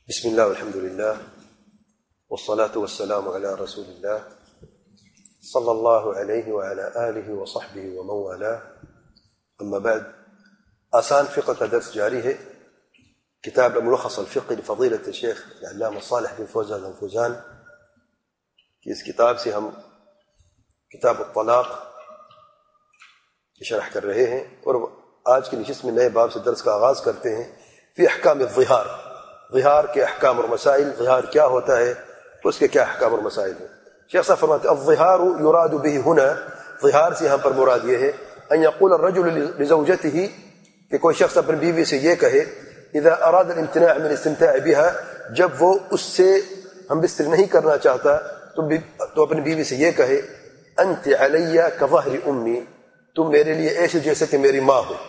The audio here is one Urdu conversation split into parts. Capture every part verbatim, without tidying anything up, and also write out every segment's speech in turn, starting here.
بسم الله والحمد لله والصلاة والسلام على رسول الله صلى الله عليه وعلى آله وصحبه ومن والاه. أما بعد، آسان فقہ کا درس جاری ہے. کتاب ملخص الفقہ لفضیلۃ الشیخ العلامہ صالح بن فوزان الفوزان کی اس کتاب سے ہم کتاب الطلاق کی شرح کر رہے ہیں، اور آج کی نشست میں نئے باب سے درس کا آغاز کرتے ہیں. فی احکام الظہار، ظہار کے احکام اور مسائل. ظہار کیا ہوتا ہے، اس کے کیا احکام اور مسائل ہیں. شیخ صاحب فرماتے ہیں الظہار یراد به هنا، ظہار سے یہاں پر مراد یہ ہے ان یقول الرجل لزوجته، کہ کوئی شخص اپنی بیوی سے یہ کہے اذا اراد الامتناع من الاستمتاع بها، جب وہ اس سے ہم بستر نہیں کرنا چاہتا تو تو اپنی بیوی سے یہ کہے انت علی کظہر امی، تم میرے لیے ایسے جیسے کہ میری ماں ہو،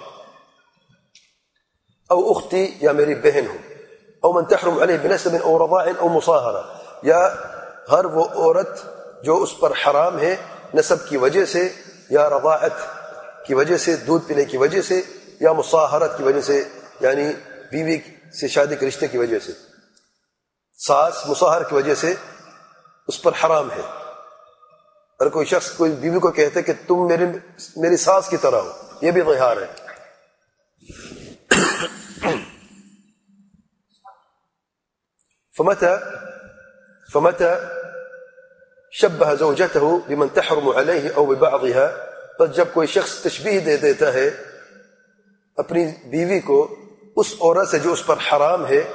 او اختی یا میری بہن ہو، او من تحرم علیہ بنسب او رضاع او مصاہرہ، یا ہر وہ عورت جو اس پر حرام ہے نسب کی وجہ سے یا رضاعت کی وجہ سے، دودھ پینے کی وجہ سے، یا مصاہرت کی وجہ سے یعنی بیوی سے شادی کے رشتے کی وجہ سے، ساس مصاہر کی وجہ سے اس پر حرام ہے. اگر کوئی شخص کوئی بیوی کو کہتے کہ تم میری میری ساس کی طرح ہو، یہ بھی ظہار ہے. فمتى فمتى شبه زوجته بمن تحرم عليه او ببعضها، بس جب کوئی شخص تشبیہ دے دیتا ہے اپنی بیوی کو اس عورت سے جو اس پر حرام ہے،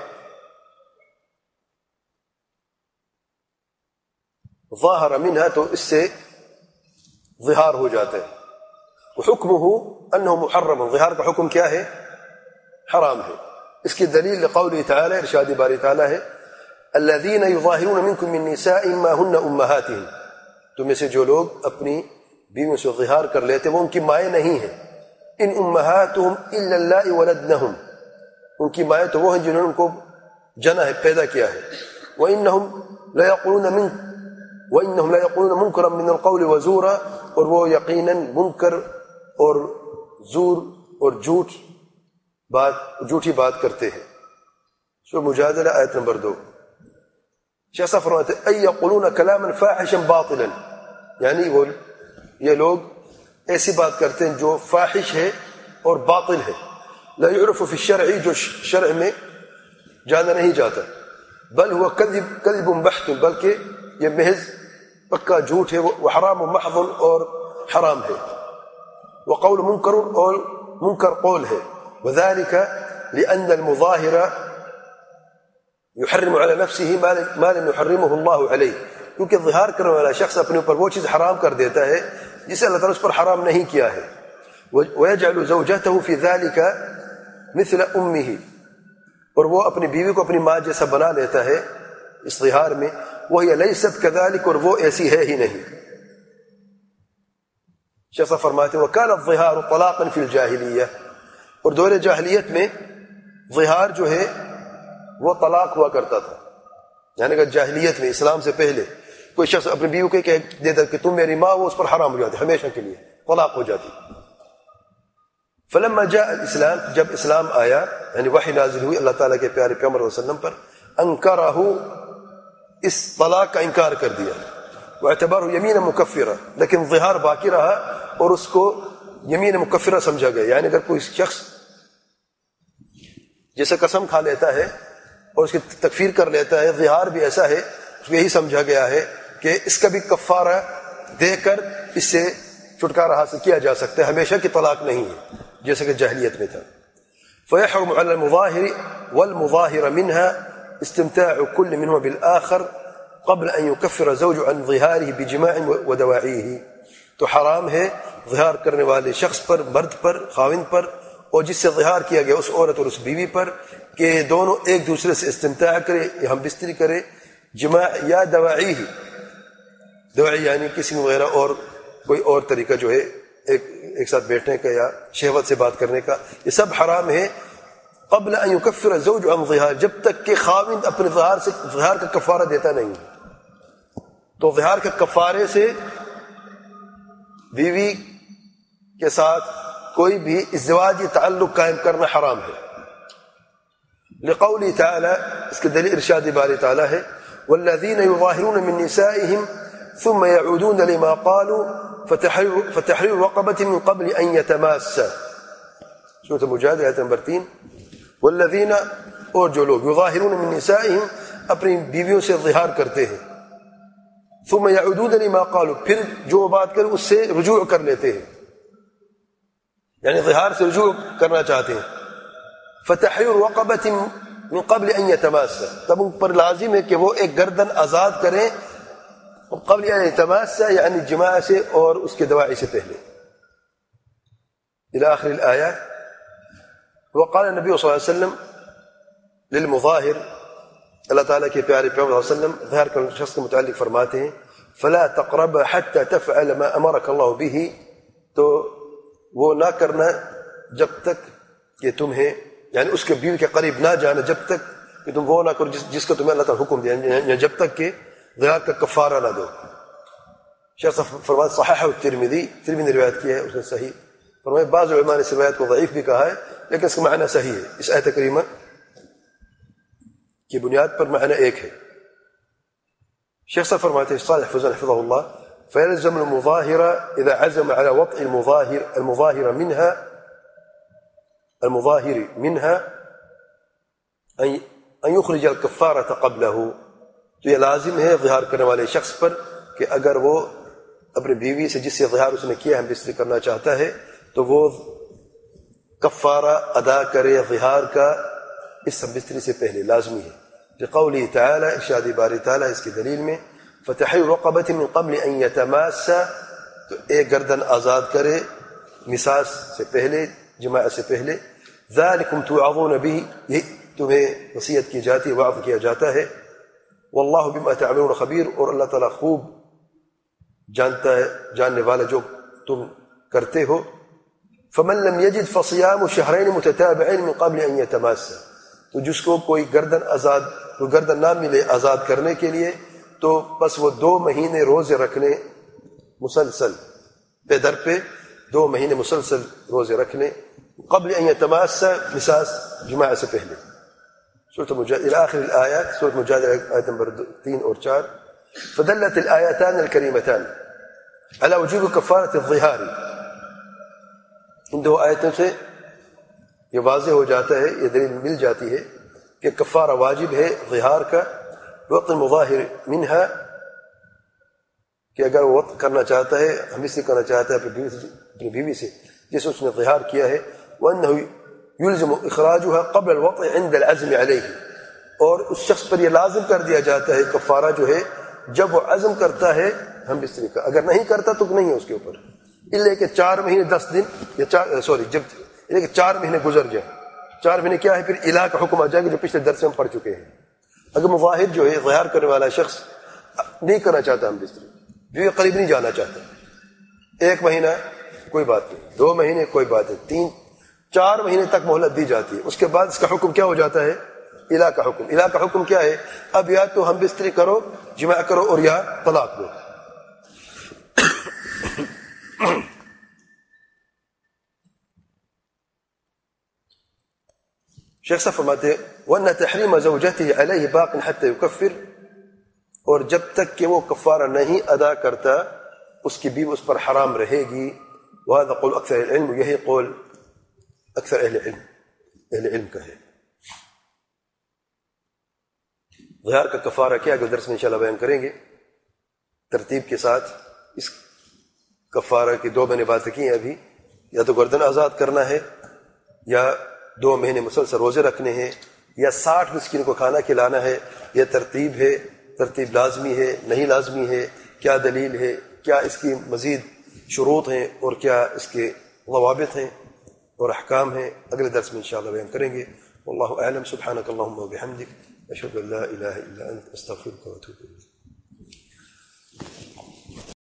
ظاہر منها، تو اس سے ظہار ہو جاتا ہے. وحکمه انه محرم، ظہار کا حکم کیا ہے؟ حرام ہے. اس کی دلیل لقوله تعالی، ارشاد باری تعالی ہے الذين يظاهرون منكم من نساء ما هن امهاتهم، تو میں سے جو لوگ اپنی بیویوں سے ظہار کر لیتے وہ ان کی مائیں نہیں ہیں. ان امهاتهم الا اللائي ولدنهم، ان کی مائیں تو وہ ہیں جنہوں نے ان کو جنا ہے، پیدا کیا ہے. وانهم لا يقولون من وانهم لا يقولون منكرا من القول وزورا، اور وہ یقینا منکر اور زور اور جھوٹ بات جھوٹی بات کرتے ہیں. سورہ مجادلہ آیت نمبر دو. شیخ صاحب فرماتے ہیں اي يقولون كلاما فاحشا باطلا، یعنی وہ یہ لوگ ایسی بات کرتے ہیں جو فاحش ہے اور باطل ہے. لا يعرف في الشرع، جو شرع میں جانا نہیں جاتا. بل هو كذب كذب بحت، بلکہ یہ محض پکا جھوٹ ہے، وہ حرام محض اور حرام ہے. وقول منکر، اور منکر قول ہے. وذلك لأن المظاهر يحرم على نفسه ما لم يحرمه الله عليه، کیونکہ ظہار کرنے والا شخص اپنے اوپر وہ چیز حرام کر دیتا ہے جسے اللہ تعالیٰ اس پر حرام نہیں کیا ہے. ويجعل زوجته في ذلك مثل امه، اور وہ اپنی بیوی کو اپنی ماں جیسا بنا لیتا ہے اس ظہار میں. وهي ليست كذلك، اور وہ ایسی ہے ہی نہیں. شیخ صاحب فرماتے ہیں وكان الظهار طلاقا في الجاهلية، اور دور جاہلیت میں ظہار جو ہے وہ طلاق ہوا کرتا تھا. یعنی کہ جاہلیت میں، اسلام سے پہلے، کوئی شخص اپنی بیوی کو کہہ دیتا کہ تم میری ماں، وہ اس پر حرام ہو جاتی ہمیشہ کے لیے، طلاق ہو جاتی. فلما جاء الاسلام، جب اسلام آیا یعنی وحی نازل ہوئی اللہ تعالیٰ کے پیارے پیغمبر صلی اللہ علیہ وسلم پر، انکرہ، اس طلاق کا انکار کر دیا. واعتبارہ یمین مکفرہ، لیکن ظہار باقی رہا اور اس کو یمین مکفرہ سمجھا گیا. یعنی اگر کوئی شخص جیسے قسم کھا لیتا ہے اور اس کی تکفیر کر لیتا ہے، ظہار بھی ایسا ہے، اس کو یہی سمجھا گیا ہے کہ اس کا بھی کفارہ دے کر اس سے چھٹکارا حاصل کیا جا سکتا ہے، ہمیشہ کی طلاق نہیں ہے جیسے کہ جاہلیت میں تھا. فيحرم على المظاهر والمظاهر منها استمتاع كل منهما بالآخر قبل أن يكفر زوج عن ظهاره بجماع ودواعيه، تو حرام ہے ظہار کرنے والے شخص پر، مرد پر، خاوند پر، اور جس سے ظہار کیا گیا اس عورت اور اس بیوی پر، کہ دونوں ایک دوسرے سے استمتاع کرے یا ہم بستری کرے، جماع یا دواعی ہی، دواعی یعنی کسی وغیرہ اور کوئی اور طریقہ جو ہے ایک ایک ساتھ بیٹھنے کا یا شہوت سے بات کرنے کا، یہ سب حرام ہے. قبل ان یکفر الزوج عن ظہار، جب تک کہ خاوند اپنے ظہار سے ظہار کا کفارہ دیتا نہیں. تو ظہار کے کفارے سے بیوی کے ساتھ کوئی بھی ازدواجی تعلق قائم کرنا حرام ہے. لقوله تعالی، اس کے دلیل ارشاد باری تعالیٰ ہے والذین یظاہرون من نسائہم ثم يعودون لما قالوا فتحرير رقبة من قبل ان يتماسا. سورۃ المجادلہ آیت نمبر تین. والذین اور جو لوگ یظاہرون من نسائہم اپنی بیویوں سے ظہار کرتے ہیں ثم يعودون لما قالوا پھر جو بات کریں اس سے رجوع کر لیتے ہیں یعنی ظہار سے رجوع کرنا چاہتے ہیں. فتحرير رقبة من قبل ان يتماسا تب ان پر لازم ہے کہ وہ ایک گردن آزاد کریں قبل ان يتماسا یعنی جماع سے اور اس کے دواعی سے پہلے. الى آخر الآیات. وقال النبی صلی اللہ علیہ وسلم للمظاہر اللہ تعالیٰ کے پیارے پیغمبر صلی اللہ علیہ وسلم ظاہر کرنے شخص کے متعلق فرماتے ہیں فلا تقرب حتى تفعل ما امرك الله به تو وہ نہ کرنا جب تک کہ تمہیں یعنی اس کے بیوی کے قریب نہ جانا جب تک کہ تم وہ نہ کرو جس, جس کا تمہیں اللہ تعالیٰ حکم دیا یعنی جب تک کہ ظہار کا کفارہ نہ دو. شیخ فرماتے صحیح الترمذی ترمذی نے روایت کی ہے اس نے صحیح فرمایا. بعض علماء نے اس روایت کو ضعیف بھی کہا ہے لیکن اس کا معنی صحیح ہے. اس آیت کریمہ کی بنیاد پر معنی ایک ہے. شیخ صاحب فرماتے ہیں صالح فوزان حفظه الله فيلزم المظاهر اذا عزم على وطء المظاهر المظاهر منها المظاهر منها ان يخرج الكفارة قبله. تو یہ لازم ہے ظہار کرنے والے شخص پر کہ اگر وہ اپنی بیوی سے جس سے ظہار اس نے کیا ہم بستری کرنا چاہتا ہے تو وہ کفارہ ادا کرے ظہار کا اس ہم بستری سے پہلے لازمی ہے. لقوله تعالی ارشاد باری تعالی اس کی دلیل میں فتحرير رقبة من قبل ان يتماسا تو ایک گردن آزاد کرے مساس سے پہلے جماع سے پہلے. ذالکم توعظون به یہ تمہیں وصیت کی جاتی وعظ کیا جاتا ہے. واللہ بما تعملون خبیر اور اللہ تعالیٰ خوب جانتا ہے جاننے والا جو تم کرتے ہو. فمن لم يجد فصيام شهرين متتابعين من قبل ان يتماسا تو جس کو کوئی گردن آزاد تو گردن نہ ملے آزاد کرنے کے لیے تو بس وہ دو مہینے روزے رکھنے مسلسل پہ در پہ دو مہینے مسلسل روزے رکھنے قبل ان يتماسا مساس جماع سے پہلے. سورۃ المجادلہ الى آخر الآیات. سورۃ المجادلہ آیت نمبر تین اور چار. فدلت الآیتان الکریمتان على وجوب کفارۃ الظہار. ان دو آیتوں سے یہ واضح ہو جاتا ہے یہ دلیل مل جاتی ہے کہ کفارہ واجب ہے ظہار کا. وقت مظاہر منہا کہ اگر وہ وقت کرنا چاہتا ہے ہم اس سے کرنا چاہتا ہے اپنی بیوی سے اپنی بیوی سے جس اس نے ظہار کیا ہے وانه يلزم اخراجها قبل الوطء عند العزم عليه اور اس شخص پر یہ لازم کر دیا جاتا ہے کفارہ جو ہے جب وہ عزم کرتا ہے ہم بستری کا. اگر نہیں کرتا تو نہیں ہے اس کے اوپر الا کہ چار مہینے دس دن یا چار سوری جب الا کہ چار مہینے گزر جائیں. چار مہینے کیا ہے پھر الہ کا حکم آ جائے گا جو پچھلے درس میں ہم پڑھ چکے ہیں. اگر مظاہر جو ہے ظہار کرنے والا شخص نہیں کرنا چاہتا ہم بستری جو یہ قریب نہیں جانا چاہتا ایک مہینہ کوئی بات نہیں دو مہینے کوئی بات نہیں تین چار مہینے تک مہلت دی جاتی ہے. اس کے بعد اس کا حکم کیا ہو جاتا ہے الہ کا حکم. الہ کا حکم کیا ہے اب یا تو ہم بستری کرو جماع کرو اور یا طلاق دو. شیخ صاحب فرماتے وَأَنَّ تَحْرِيمَ زَوْجَتِهِ عَلَيْهِ بَاقٍ حَتَّى يُكَفِّرْ اور جب تک کہ وہ کفارہ نہیں ادا کرتا اس کی بیوی اس پر حرام رہے گی. وَهَذَا قول اکثر العلم یہی قول اکثر اہل علم اہل علم کا ہے. ظہار کا کفارہ کیا اگر درس میں انشاءاللہ بیان کریں گے ترتیب کے ساتھ. اس کفارہ کی دو میں نے باتیں کی ہیں ابھی یا تو گردن آزاد کرنا ہے یا دو مہینے مسلسل روزے رکھنے ہیں یا ساٹھ مسکین کو کھانا کھلانا ہے. یہ ترتیب ہے ترتیب لازمی ہے نہیں لازمی ہے کیا دلیل ہے کیا اس کی مزید شروط ہیں اور کیا اس کے ضوابط ہیں اور احکام ہیں اگلے درس میں انشاءاللہ بیان کریں گے. واللہ اعلم. سبحانک اللہم و بحمدک اشہد ان لا الہ الا انت استغفرک و اتوب الیک.